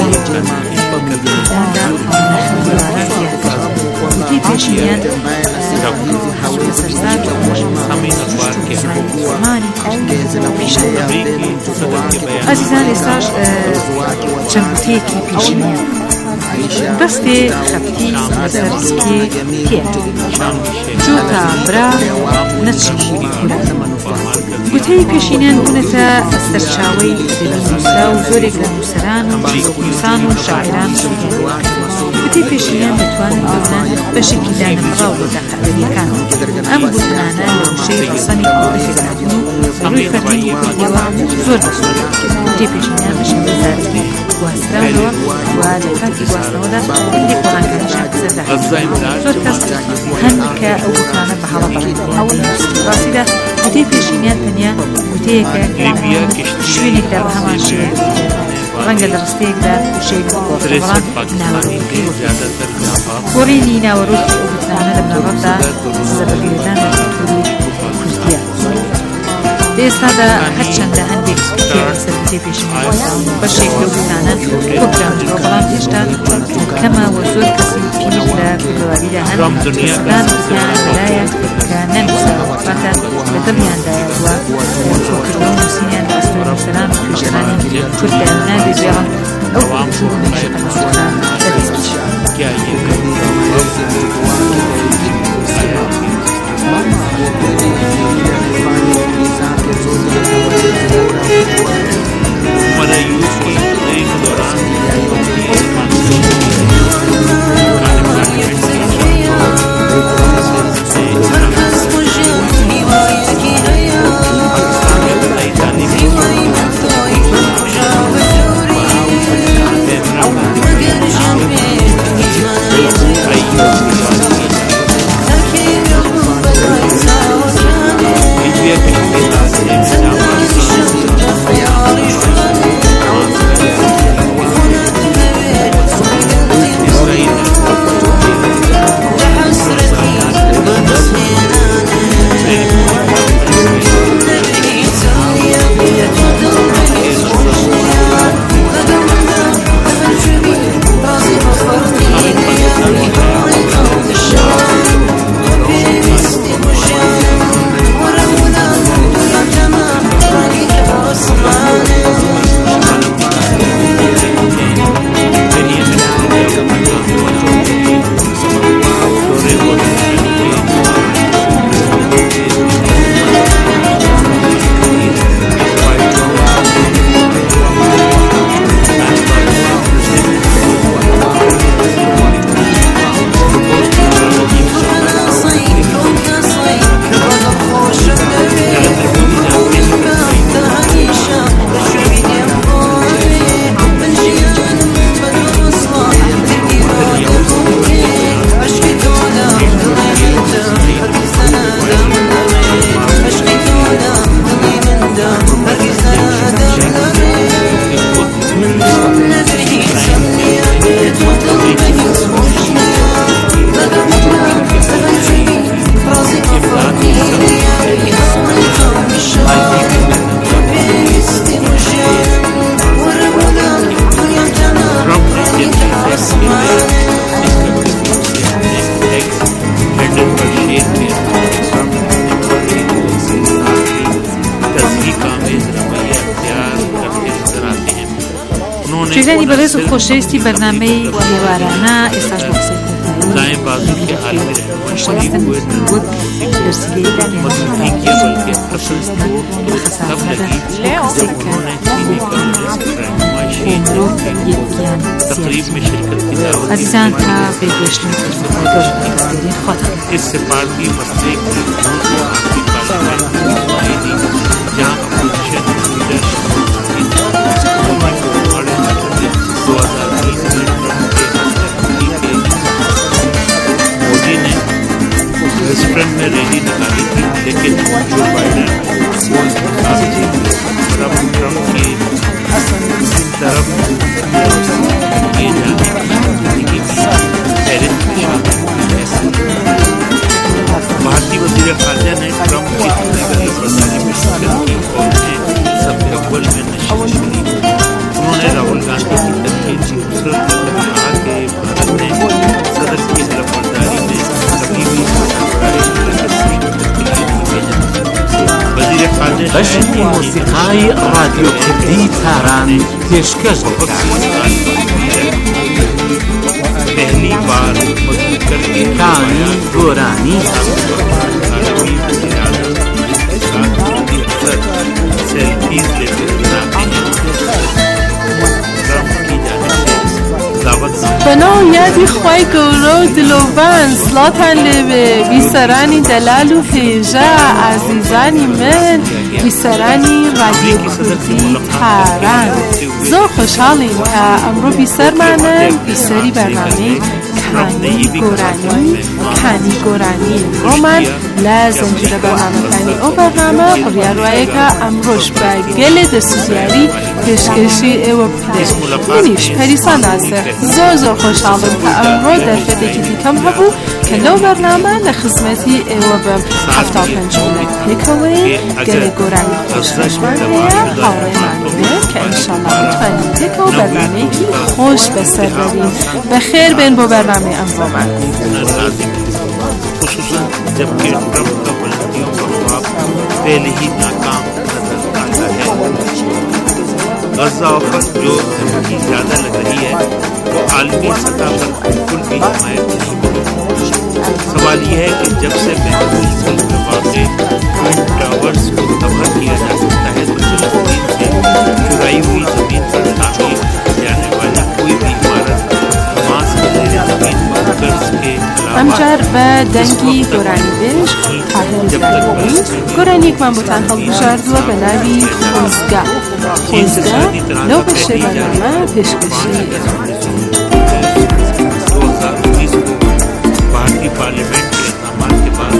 گوتەی پێشینیان سەرزاد عزیزان ئێستاش چەند گوتەیەکی پێشینیان دەستێ خەفتی لەسەر سکێ تێ جۆتا برا نەچی گوتەی پێشینیان بوونەتە سەرچاوەی دەبینووسرا و زۆرێک لە نووسەران و نووسان و شاعران گوتەی پێشینیان دەتوانن ببنە بەشێکی دانەبڕاو لە داخەوەریەکان ئەم گوتانە لە وشەی ڕەسەنی کۆڵەکێکاتون و ڕووی فەرهەنگی کوردیەوە زۆر بەسوودە گوتەی پێشینیان بە شێوەی زارستی گواستراونەوە و لە کاتی گواستنەوەدا هەندێک وەڵامکاریشان سەرداخست زۆر کەس هەن کە ئەو گوتانە بە هەڵە بەڕێنیان ڕاستیدا گوتەی پێشینیان تەنیا گوتەیەکە شوێنێکدا بە هەمان شێوە ڕەنگە لە ڕستەیەکدا شێک بەڵام ناوەڕۆکەی گۆڕینی ناوەڕۆکی ئەو گوتانە لە بنەڕەتدا سەبەبگرێدان لە کەلتوری ئێستادا هەرچەندە هەندێک سەرەکی پێشنیار بەشێک لەو بتانە کۆکراونەوە بەڵام هێشتا کەمە و زۆر کەسی پیر لە کوردەواریدا هەن کەسدان بزیان لەلایە کە نەنووسەواتە لە دڵیاندایە وە کۆکردنەوە نووسینیان لە ئەستۆرە سەلام پێشەرانی کوردە نابێژێڵ ئەو کوردنەوەی قەنەسۆران بەدەست جێگانی بەڕێز و خۆشەویستی بەرنامەی دیێوارانە ئێستاش بۆ قسەی خۆشەویستن وەک دەرسگەیەکانی عزیزان تا بێگەشتن گەشتگەری خۆتان restaurant में rally निकाली थी, लेकिन Joe Biden Trump की तरफ ये जाने की पेरिस में भारतीय वज़ीर ख़ारजा ने ट्रम्प की सरकारी में शिरकत की और उन्हें सबसे अव्वल में नशीब मिली। उन्होंने राहुल गांधी की तनकीद की खूबसूरत करते हुए कहा कि भारत ने सदर की तरफदारी में कभी भी بەشی مۆسیقای ڕادیۆکردی تاران پێشکەش पहली बार کانی گۆرانی सेल्फीज लेते بەناو یادی خوای گەورە و دلۆڤان سڵاتان لێبێ بیسەرانی دەلال و هێژە ئازیزانی من بیسەرانی ڕادیۆ کوردی تاران زۆر خۆشحاڵین کە ئەمڕۆ بیسەرمانن بیسەری بەرنامەی کانی گۆرانی ڕۆمان لە زەنجیرە بەرنامەکانی ئەو بەرنامە بڕیاروایەکە ئەمڕۆش بە گەلێ دەسوزیاری پێشکەشی ئێوە بکرێت. منیش پەریسا ناسر زۆر خۆشحاڵم کە ئەمڕۆ دەرفەتێکی دیکەم هەبوو کلو برنامه لخدمتی ایوه بم 75 تیکاوی گل گورانی خوشمزه هاوری معنیه که انشالله میتونید تیکاو برنامه خوش بسر بریم بخیر بین با برنامه امرومن خصوصا जबकि ट्रंप का पलटियों का ख्वाब पहले ही नाकाम नजर आता है। गजा पर जो धमकी ज्यादा लग रही है वो आलमी सतह पर बिल्कुल भी हिमायत नहीं मिली। सवाल यह है कि जब से महफूज मुल्क में वाक़े ट्विन टावर्स को तबाह किया जा सकता है तो फिलिस्तीन से चुराई हुई जमीन पर तामीर जाने वाली कोई भी इमारत हमास के ज़ेरे ज़मीन कर्ज के امجار به دنگی گورانی بیش تحلیل زدید گورانی که من با تنها بجرد و به نوی خوزگاه نو بشه برنامه پیشکشی भारतीय पार्लियामेंट के इक़दामात के बाद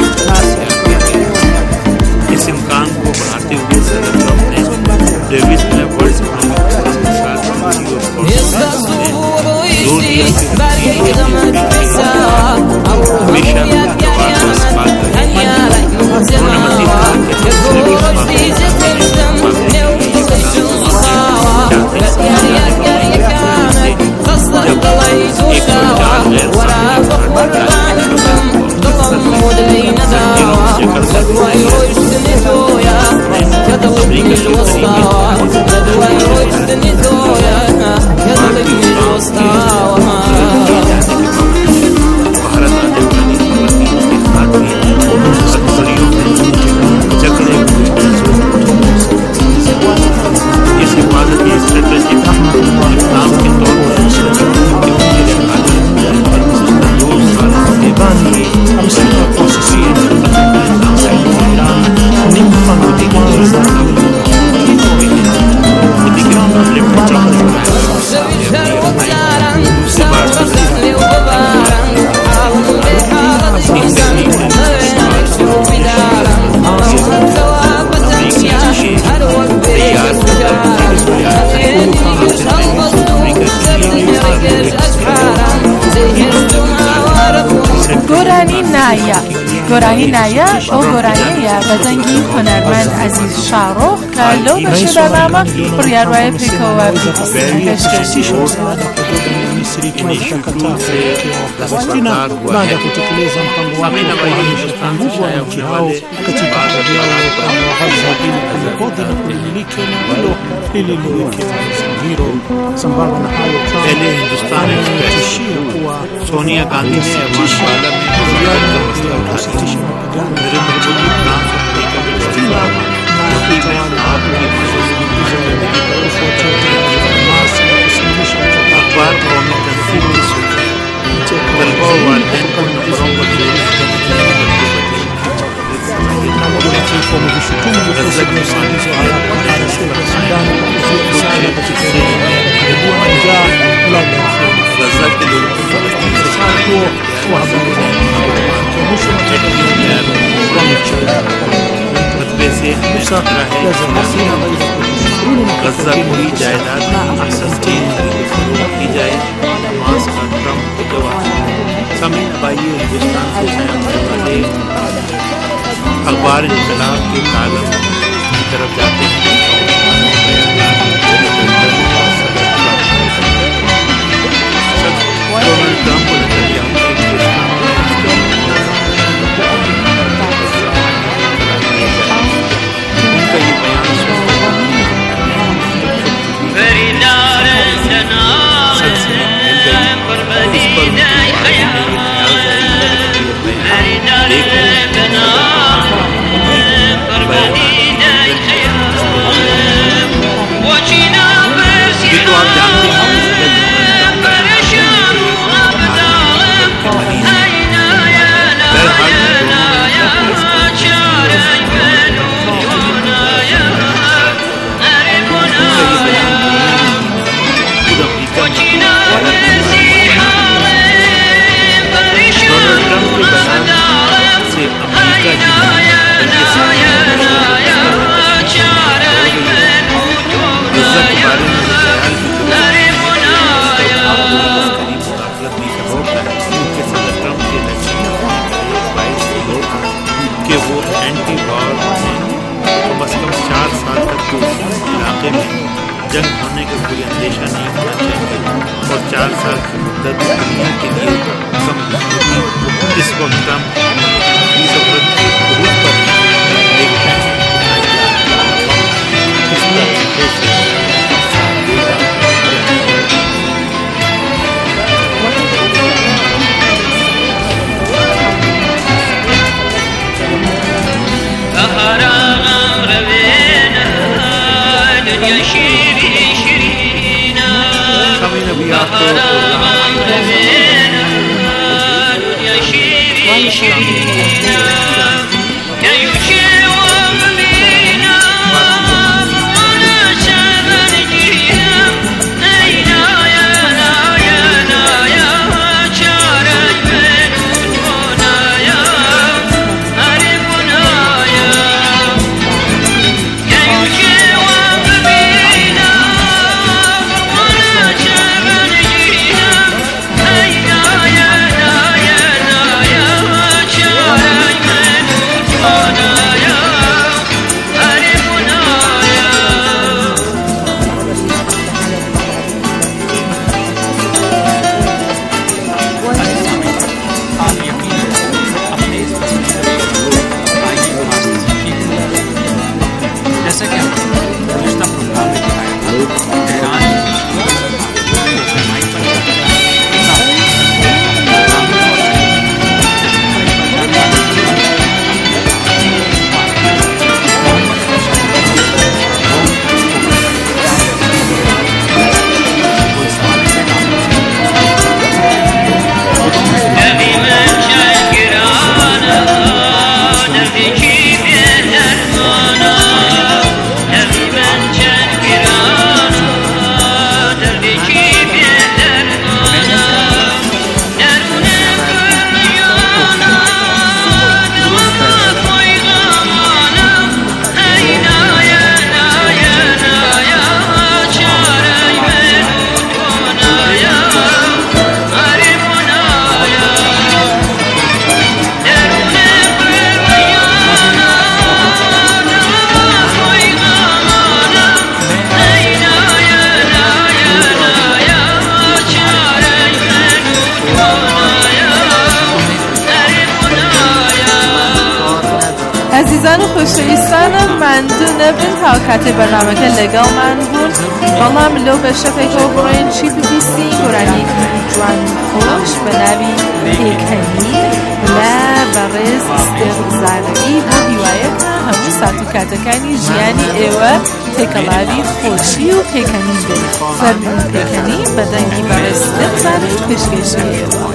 इस इम्कान को बढ़ाते हुए सदर ट्रंप ने डेविस में वर्ल्ड इकोनॉमिक फोरम के साथ जोर दिया कि हमेशा इस बात उन्होंने मज़ीद گورانی نایا او گورانی یا بدنگی هنرمند عزیز شاروخ که لو بشه برنامه بریاروی پیکو و پیشکشی Misri kuwatakataa kuelekea Palestina baada ya kutekeleza mpango wake wa kuhamisha nguvu wananchi hao katika ardhi yao ya ukanda wa Gaza ili kulihodhi na kulimiliki eneo hilo lililowekewa mzingiro. Sambamba na hayo, Trump ametishia kuwa Sonia गांधी ने अफगानिस्तान में kusitisha mapigano अखबार कौमी तंजीम की सुर्खी तलबा और वालिदैन को नफरों को गजा के लोगों को मतबे से गजा पूरी जायदाद अहसन चीज की जाए हमास का ट्रंप के जवाब समय नबाई हिंदुस्तान से कायम होने वाले अखबार इंकलाब के कालम की तरफ जाते हैं। डोनाल्ड ट्रंप और नेतन्याहू उनका ये बयान وجينا بس जंग होने का कोई अंदेशा नहीं होना चाहिए और 4 साल की मुद्दत दुनिया के लिए कम होगी। इस वक्त हम सफर के रूप पर देखते हैं किस तरीके से خوشویستانم مندون بین تاکت برنامه که لگل مندون والله ملو بشه فکر برین چی بپیسی برانی جوان خوش به نوی پیکنی لا برز استغزالعی و هیوایت همون ساتو کتکنی جیانی ایوه تکلاوی خوشی و پیکنی ده فرمون پیکنی بدنگی برز استغزالعی پشکشی ایوه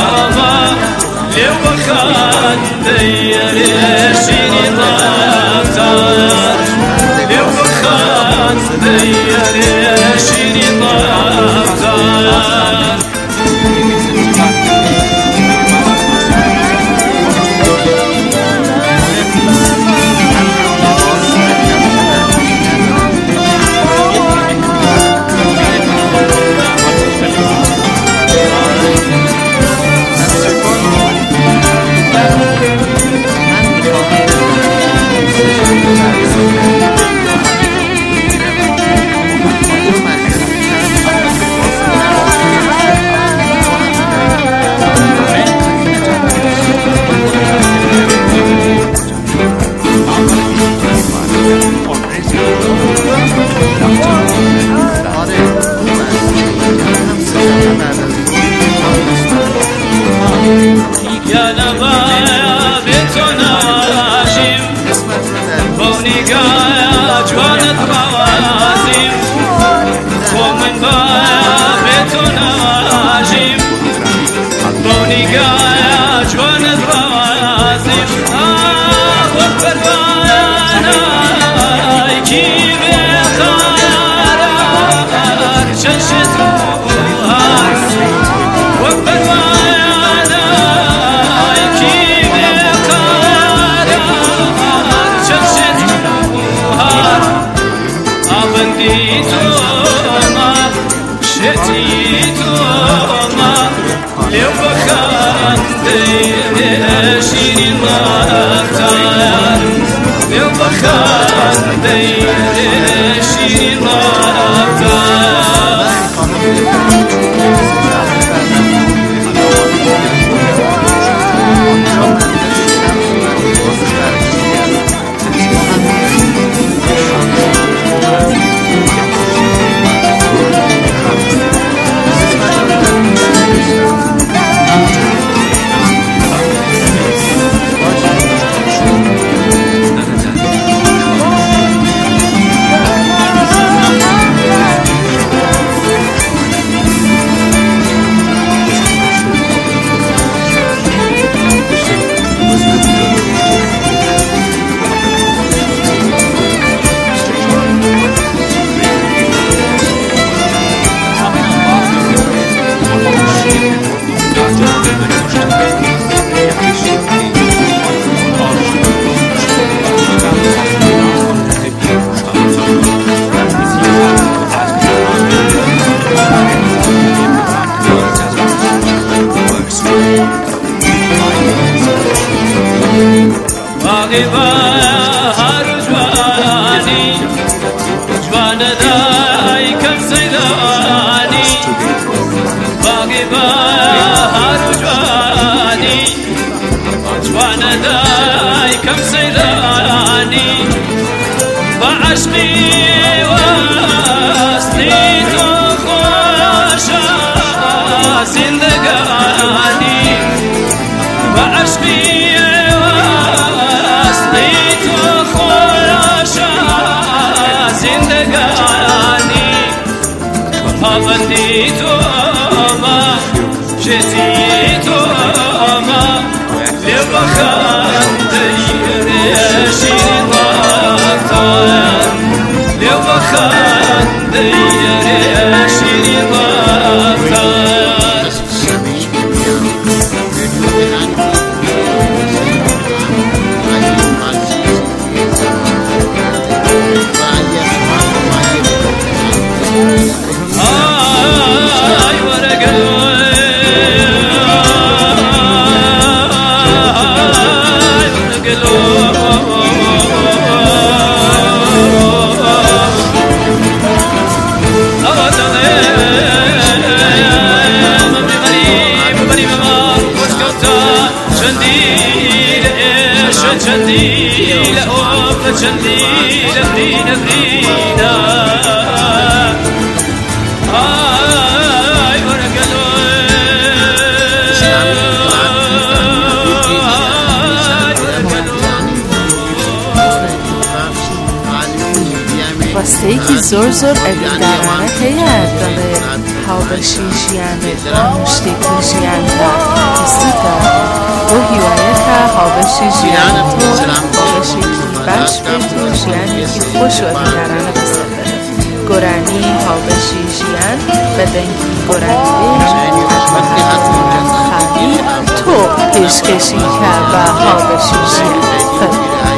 يا شيري ضاف ڕاستەیەکی زۆر ئەگەردارانە هەیە دەڵێ هاوبەشی ژیانت شتێکی ژیاندا دەستیتە بۆ هیوایەکە هاوبەشی ژیانت هاوبەشێکی باش بێت و ژیانێکی خۆش و ئەگەردارانە بەسەر بێت گۆرانی هاوبەشی ژیان بە دەنگی گۆرانی خانی تۆ پێشکەشی کە بە هاوبەشی ژیان